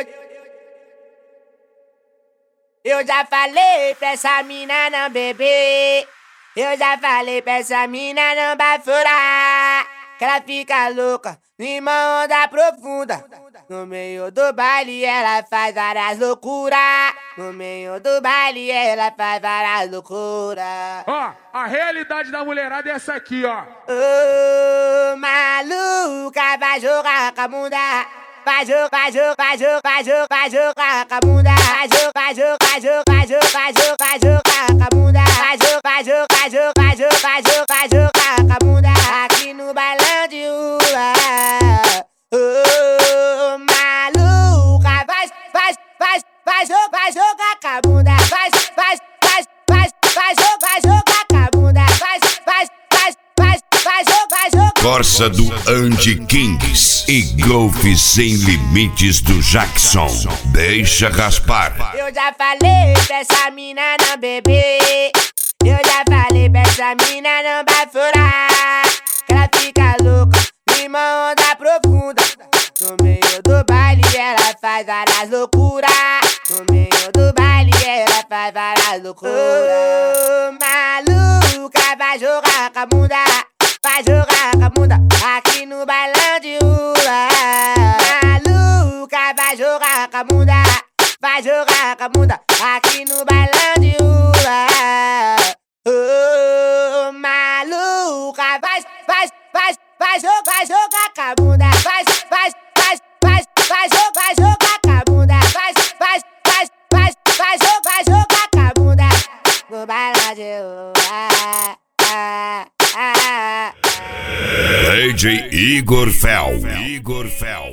Eu já falei pra essa mina não beber. Eu já falei pra essa mina não bafurar, que ela fica louca numa onda profunda. No meio do baile ela faz várias loucuras. No meio do baile ela faz várias loucuras. Ó, a realidade da mulherada é essa aqui, ó. Ô, maluca, vai jogar com a bunda. Vai jogar com a bunda. Vai jogar com a bunda. Vai jogar com a bunda. Aqui no bailão de rua. Ô, maluca, vai jogar com a bunda. Vai jogar com a bunda. Vai jogar. Corsa do Andy Kings e Golf Sem Limites do Jackson. Deixa raspar. Eu já falei pra essa mina não beber. Eu já falei pra essa mina não bafurar, que ela fica louca numa onda profunda. No meio do baile ela faz várias loucuras. No meio do baile ela faz várias loucuras. Ô, maluca, vai jogar com a bunda. Vai jogar com a bunda aqui no bailão de rua. Maluca, vai jogar com a bunda. Vai jogar com a bunda aqui no bailão de rua. Ô, maluca, vai jogar com a bunda. Vai jogar com a bunda. Vai jogar com a bunda no bailão de rua. DJ Igor Fel.